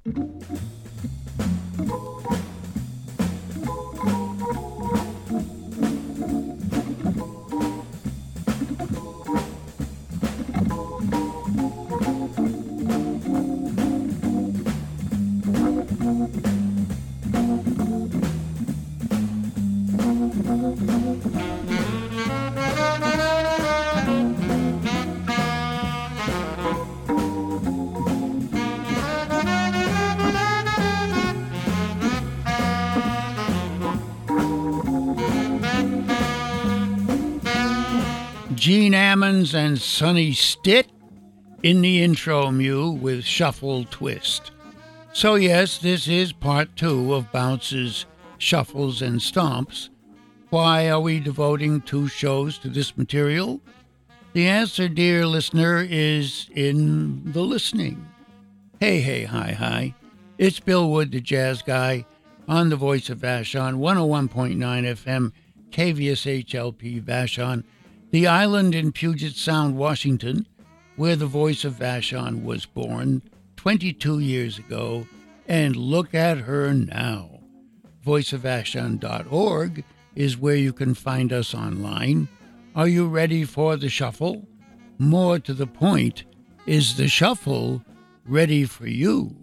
Gene Ammons and Sonny Stitt in the intro, Mew, with Shuffle Twist. So yes, this is part 2 of Bounce's Shuffles and Stomps. Why are we devoting 2 shows to this material? The answer, dear listener, is in the listening. Hey, hi. It's Bill Wood, the jazz guy, on the Voice of Vashon, 101.9 FM, KVSH-LP Vashon, the island in Puget Sound, Washington, where the Voice of Vashon was born 22 years ago, and look at her now. voiceofvashon.org is where you can find us online. Are you ready for the shuffle? More to the point, is the shuffle ready for you?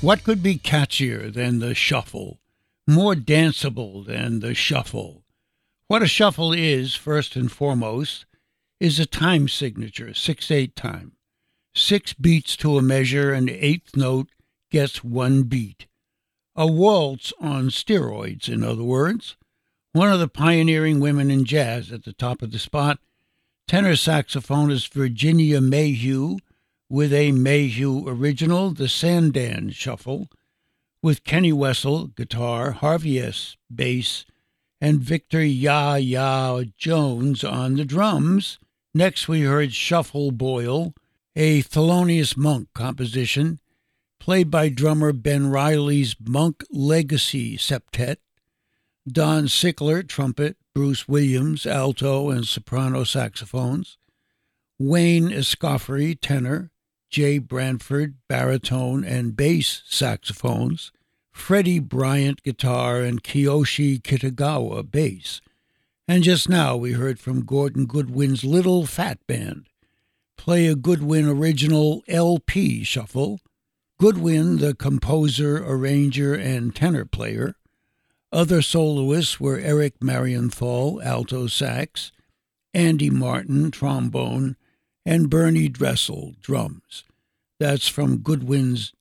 What could be catchier than the shuffle? More danceable than the shuffle? What a shuffle is, first and foremost, is a time signature, 6/8 time. 6 beats to a measure, and the 8th note gets 1 beat. A waltz on steroids, in other words. One of the pioneering women in jazz at the top of the spot, tenor saxophonist Virginia Mayhew, with a Mayhew original, the Sandan Shuffle, with Kenny Wessel, guitar, Harvey S., bass, and Victor Ya Jones on the drums. Next we heard Shuffle Boyle, a Thelonious Monk composition, played by drummer Ben Riley's Monk Legacy Septet, Don Sickler, trumpet, Bruce Williams, alto and soprano saxophones, Wayne Escoffery, tenor, Jay Branford, baritone and bass saxophones, Freddie Bryant, guitar, and Kiyoshi Kitagawa, bass. And just now we heard from Gordon Goodwin's Little Fat Band play a Goodwin original LP shuffle. Goodwin, the composer, arranger, and tenor player. Other soloists were Eric Marienthal, alto sax, Andy Martin, trombone, and Bernie Dressel, drums. That's from Goodwin's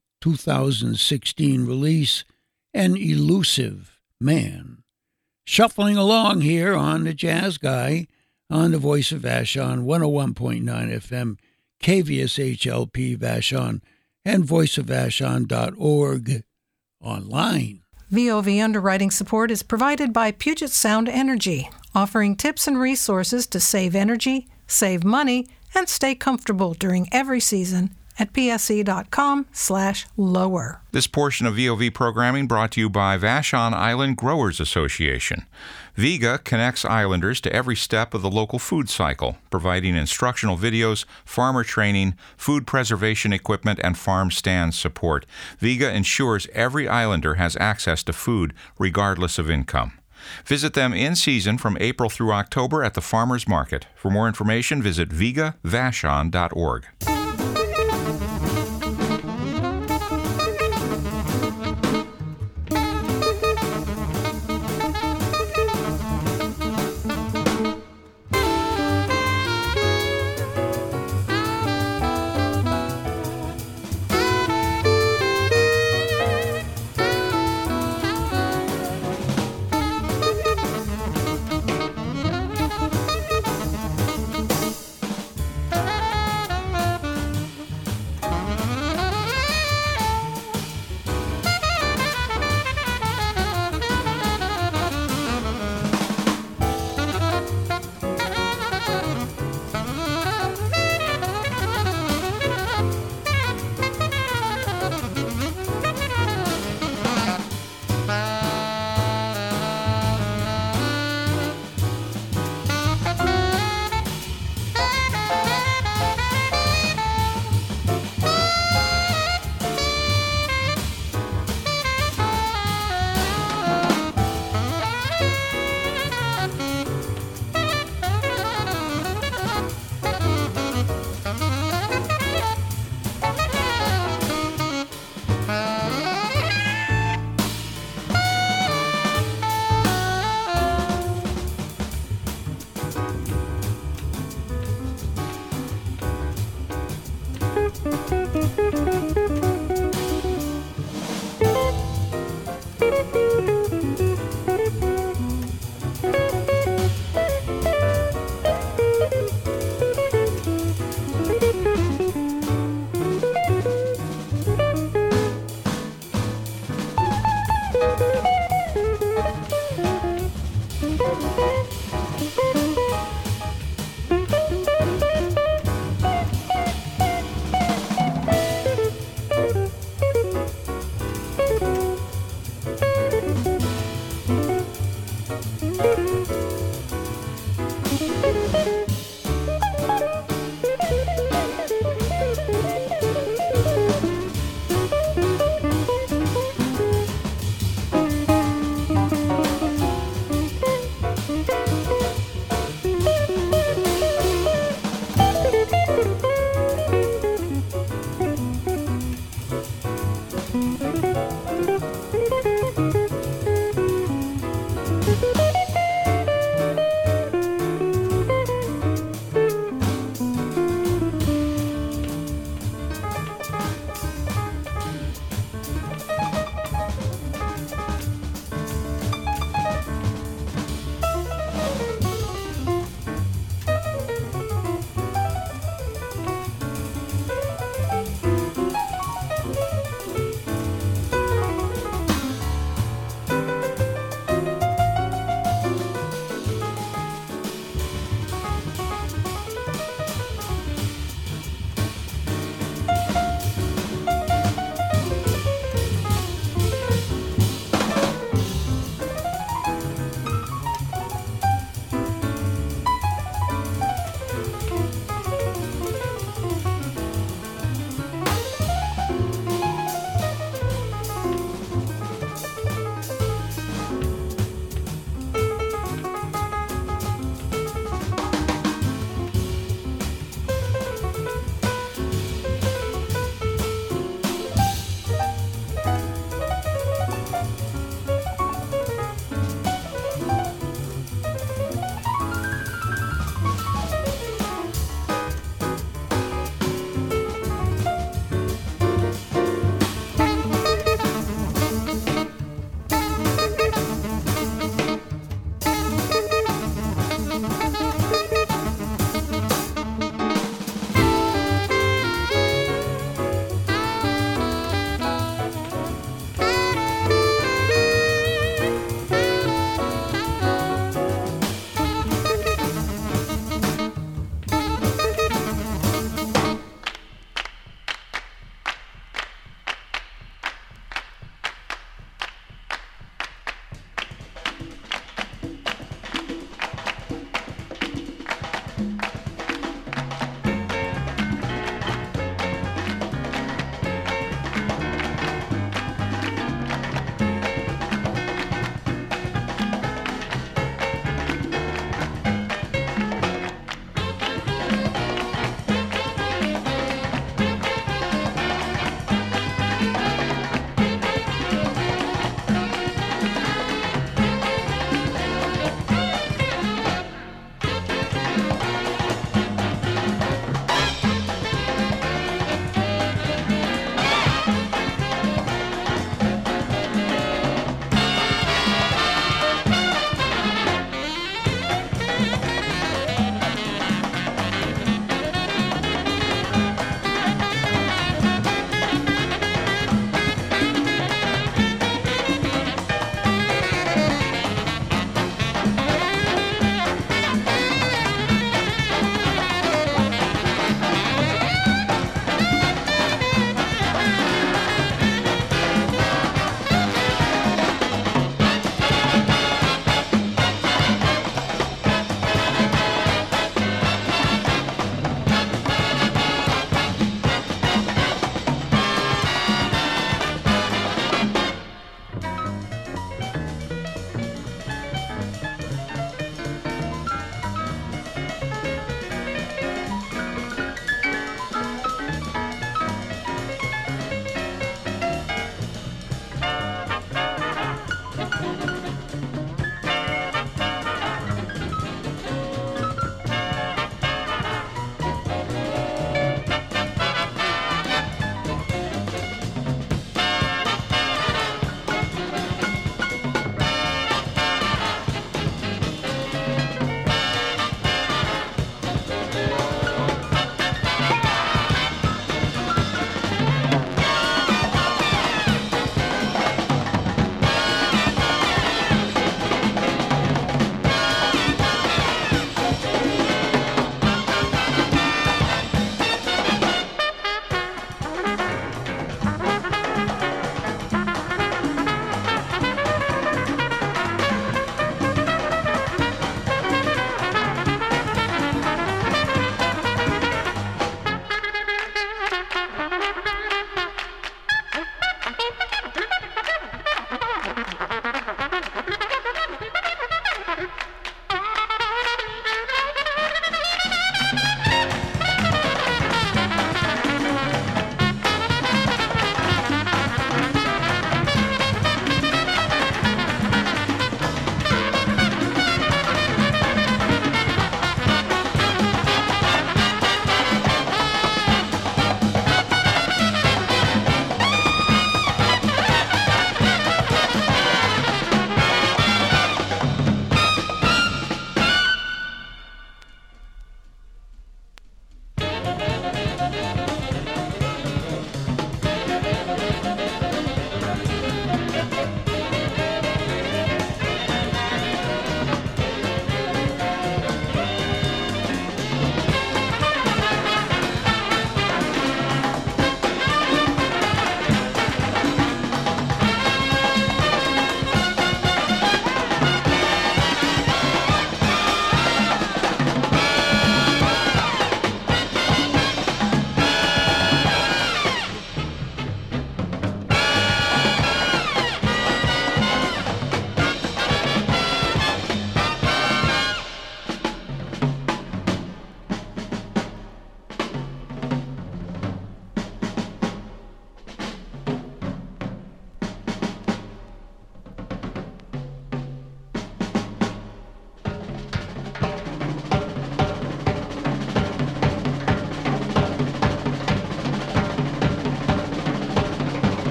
2016 release, An Elusive Man. Shuffling along here on the Jazz Guy on the Voice of Vashon, 101.9 FM, KVSHLP Vashon, and voiceofvashon.org online. VOV underwriting support is provided by Puget Sound Energy, offering tips and resources to save energy, save money, and stay comfortable during every season at pse.com/lower. This portion of VOV programming brought to you by Vashon Island Growers Association. VIGA connects islanders to every step of the local food cycle, providing instructional videos, farmer training, food preservation equipment, and farm stand support. VIGA ensures every islander has access to food regardless of income. Visit them in season from April through October at the Farmers Market. For more information, visit vigavashon.org.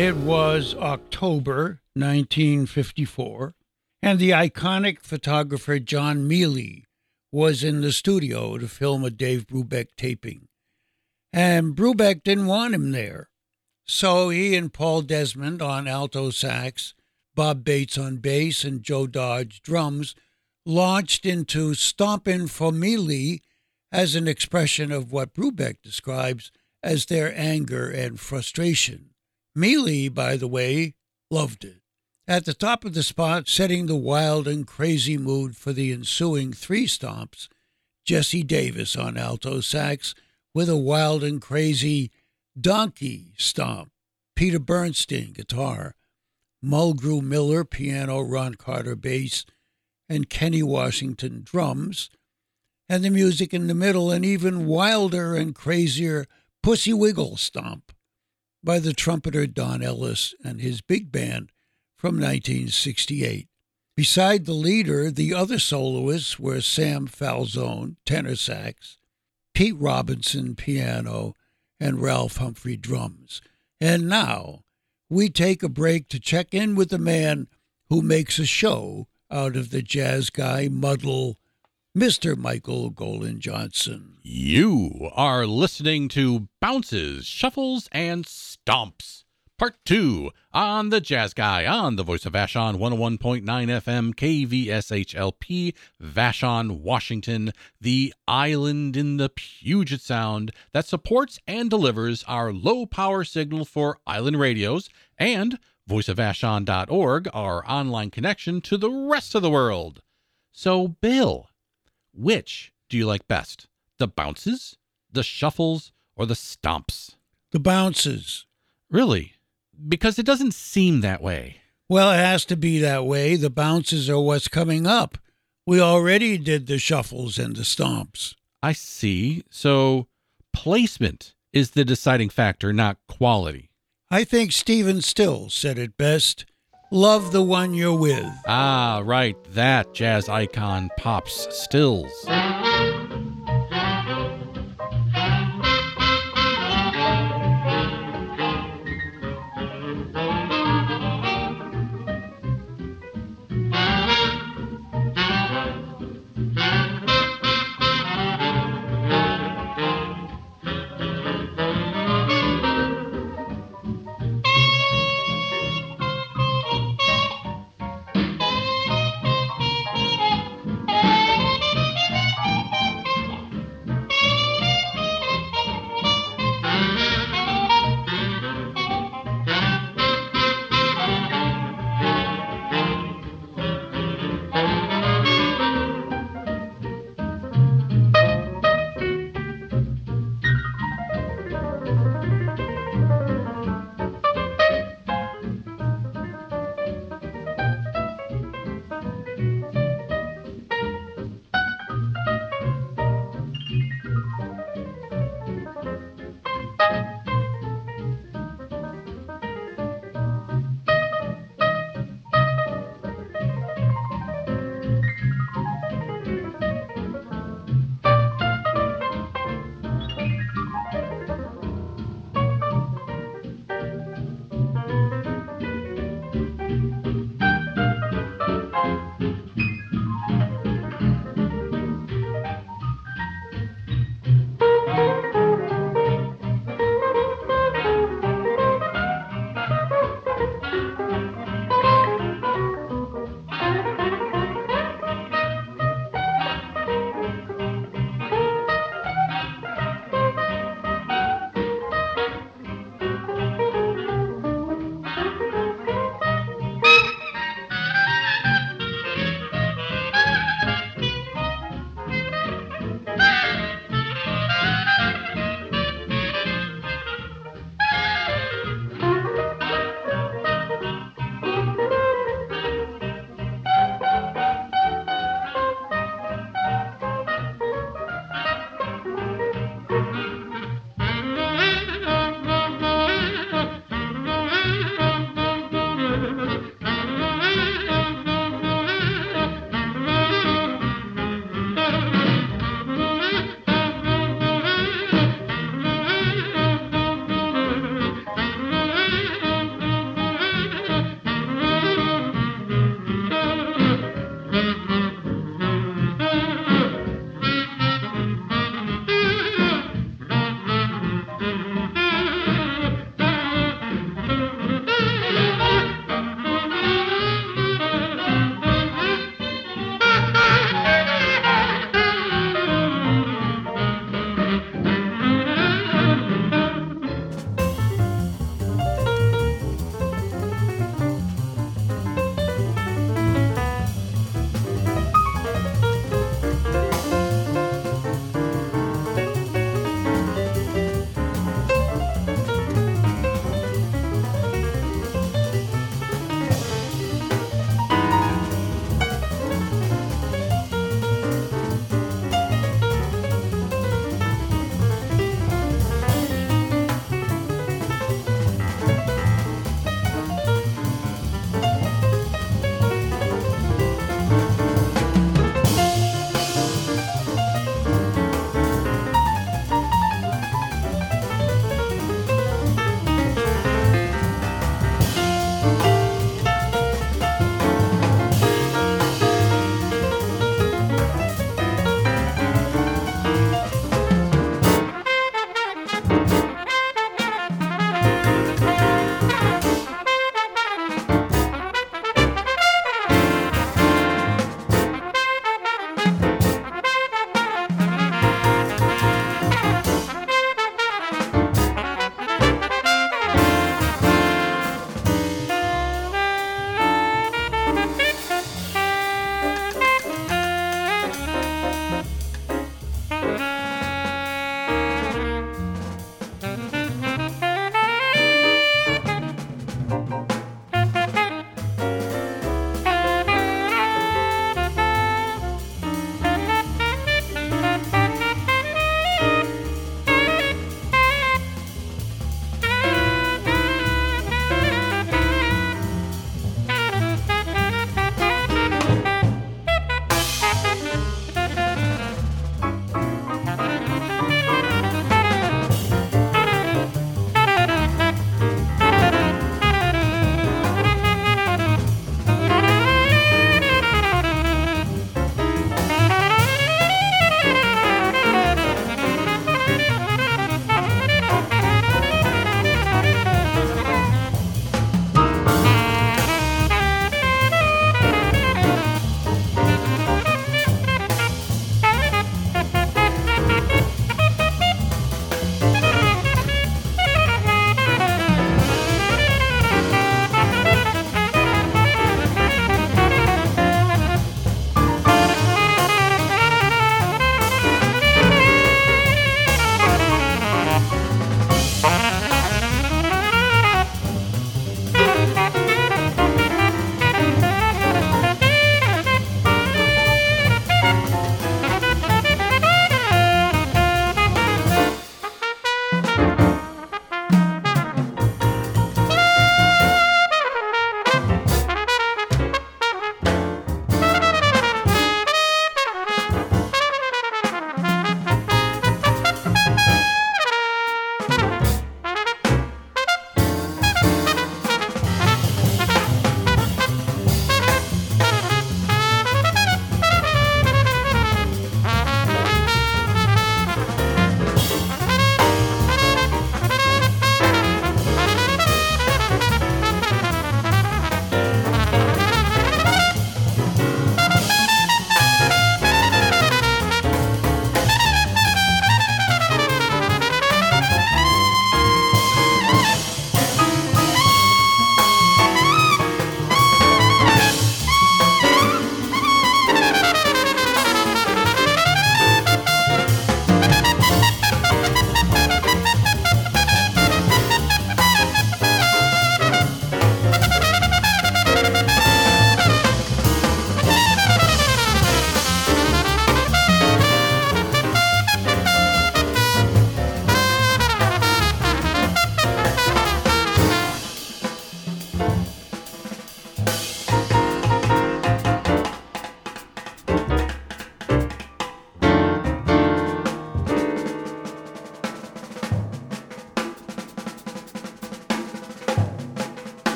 It was October 1954, and the iconic photographer John Mealy was in the studio to film a Dave Brubeck taping. And Brubeck didn't want him there. So he and Paul Desmond on alto sax, Bob Bates on bass, and Joe Dodge drums launched into Stompin' for Mealy as an expression of what Brubeck describes as their anger and frustration. Mealy, by the way, loved it. At the top of the spot, setting the wild and crazy mood for the ensuing three stomps, Jesse Davis on alto sax with a wild and crazy donkey stomp, Peter Bernstein guitar, Mulgrew Miller piano, Ron Carter bass, and Kenny Washington drums, and the music in the middle, an even wilder and crazier Pussy Wiggle stomp by the trumpeter Don Ellis and his big band from 1968. Beside the leader, the other soloists were Sam Falzone, tenor sax, Pete Robinson, piano, and Ralph Humphrey, drums. And now, we take a break to check in with the man who makes a show out of the jazz guy muddle, Mr. Michael Golan Johnson. You are listening to Bounces, Shuffles, and Stomps, Part 2 on The Jazz Guy on the Voice of Vashon 101.9 FM KVSHLP, Vashon, Washington, the island in the Puget Sound that supports and delivers our low-power signal for island radios, and voiceofvashon.org, our online connection to the rest of the world. So, Bill, which do you like best? The bounces, the shuffles, or the stomps? The bounces. Really? Because it doesn't seem that way. Well, it has to be that way. The bounces are what's coming up. We already did the shuffles and the stomps. I see. So placement is the deciding factor, not quality. I think Stephen Stills said it best. Love the one you're with. Ah, right. That jazz icon, Pops Stills.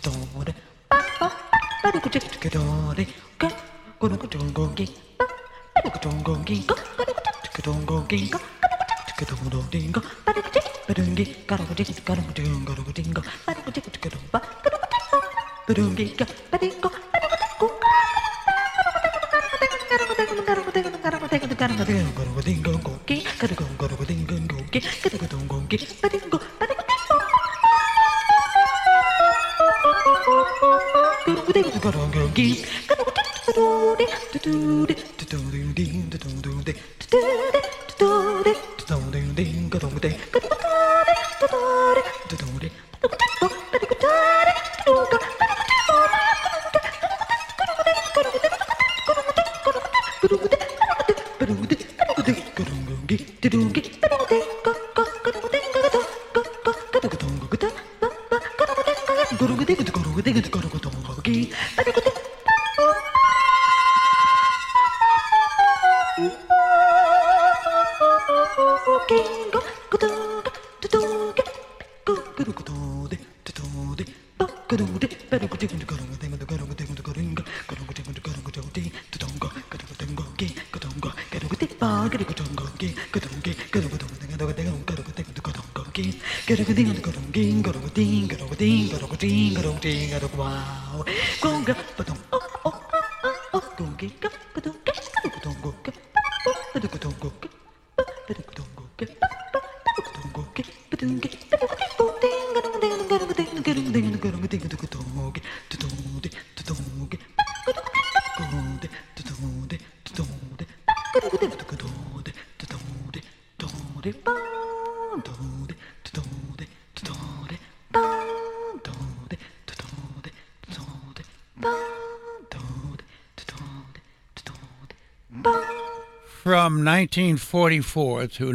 From 1944 to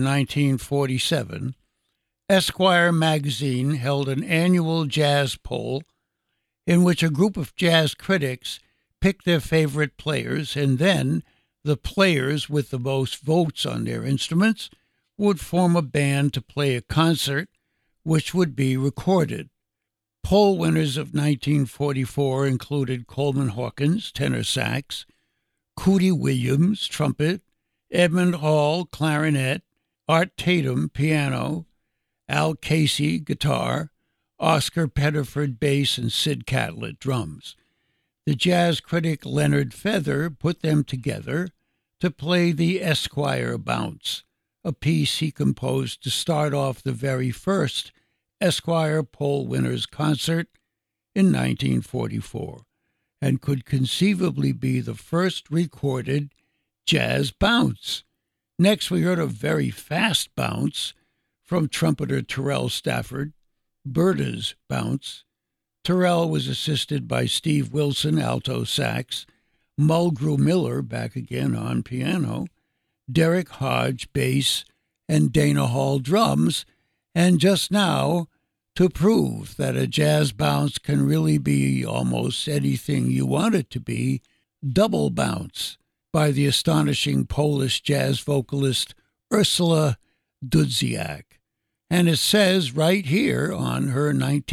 1947, Esquire magazine held an annual jazz poll in which a group of jazz critics picked their favorite players, and then the players with the most votes on their instruments would form a band to play a concert which would be recorded. Poll winners of 1944 included Coleman Hawkins, tenor sax, Cootie Williams, trumpet, Edmund Hall, clarinet, Art Tatum, piano, Al Casey, guitar, Oscar Pettiford, bass, and Sid Catlett, drums. The jazz critic Leonard Feather put them together to play the Esquire Bounce, a piece he composed to start off the very first Esquire poll winners concert in 1944, and could conceivably be the first recorded jazz bounce. Next, we heard a very fast bounce from trumpeter Terrell Stafford, Berta's Bounce. Terrell was assisted by Steve Wilson, alto sax, Mulgrew Miller, back again on piano, Derek Hodge, bass, and Dana Hall, drums. And just now, to prove that a jazz bounce can really be almost anything you want it to be, Double Bounce by the astonishing Polish jazz vocalist Ursula Dudziak. And it says right here on her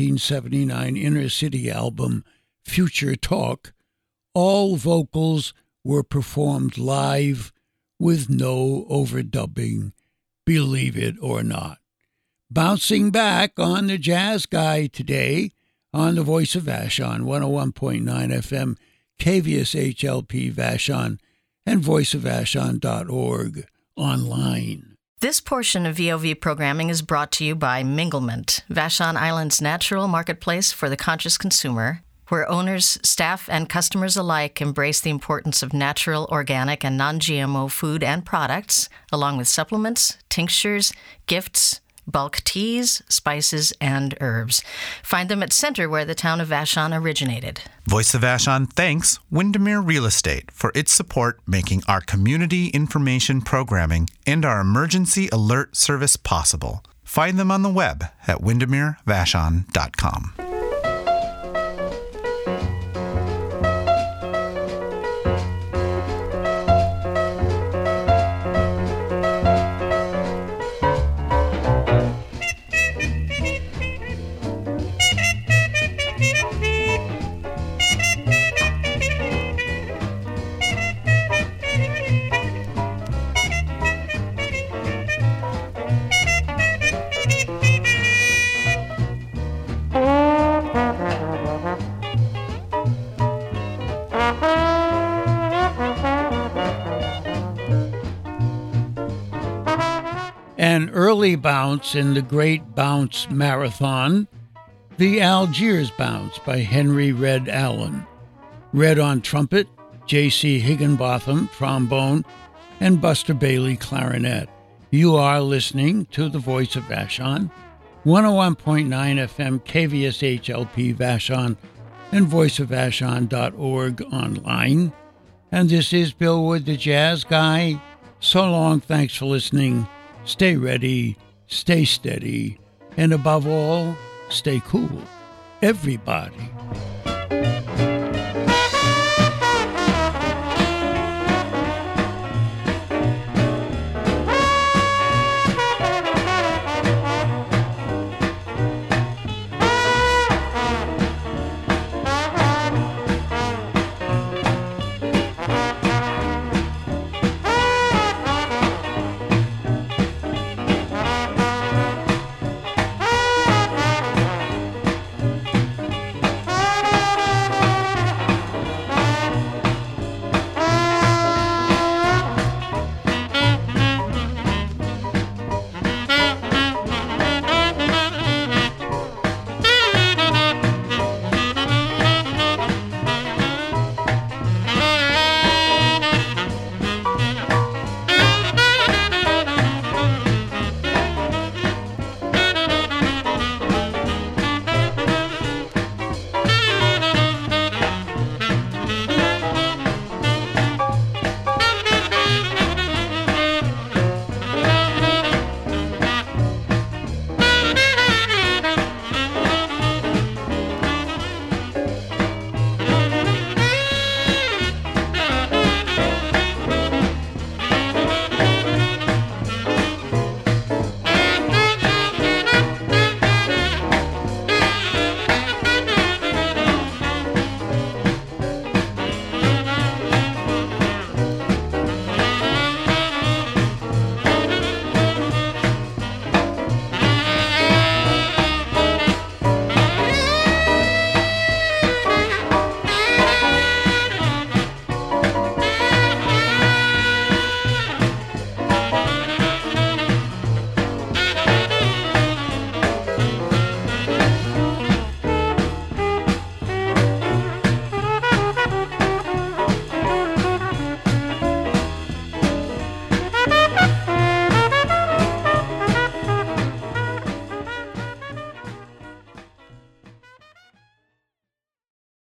1979 Inner City album, Future Talk, all vocals were performed live with no overdubbing, believe it or not. Bouncing back on the Jazz Guy today on the Voice of Vashon, 101.9 FM, KVSHLP Vashon, and voiceofvashon.org online. This portion of VOV programming is brought to you by Minglement, Vashon Island's natural marketplace for the conscious consumer, where owners, staff, and customers alike embrace the importance of natural, organic, and non-GMO food and products, along with supplements, tinctures, gifts, bulk teas, spices, and herbs. Find them at Center, where the town of Vashon originated. Voice of Vashon thanks Windermere Real Estate for its support making our community information programming and our emergency alert service possible. Find them on the web at windermerevashon.com. daily bounce in the Great Bounce Marathon, the Algiers Bounce by Henry Red Allen. Red on trumpet, J.C. Higginbotham, trombone, and Buster Bailey, clarinet. You are listening to the Voice of Vashon, 101.9 FM KVSH-LP Vashon, and voiceofvashon.org online. And this is Bill Wood, the Jazz Guy. So long, thanks for listening. Stay ready, stay steady, and above all, stay cool. Everybody.